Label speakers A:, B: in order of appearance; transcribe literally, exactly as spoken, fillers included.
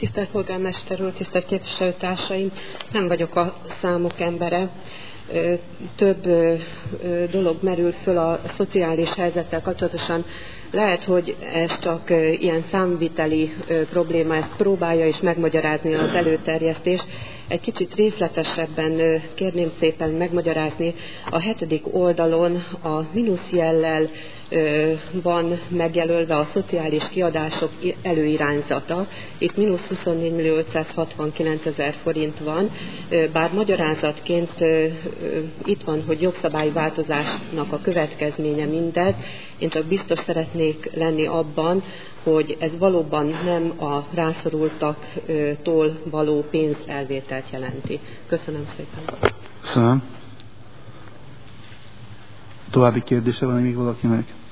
A: Tisztelt polgármester úr, tisztelt képviselőtársaim, nem vagyok a számok embere. Több dolog merül föl a szociális helyzettel kapcsolatosan. Lehet, hogy ez csak ilyen számviteli probléma, ezt próbálja is megmagyarázni az előterjesztés. Egy kicsit részletesebben kérném szépen megmagyarázni. A hetedik oldalon a mínuszjellel van megjelölve a szociális kiadások előirányzata. Itt mínusz huszonnégy millió ötszázhatvankilencezer forint van, bár magyarázatként itt van, hogy jogszabályváltozásnak a következménye mindez. Én csak biztos szeretnék lenni abban, hogy ez valóban nem a rászorultaktól való pénzelvételt jelenti. Köszönöm szépen.
B: Köszönöm. További kérdése van még valakinek?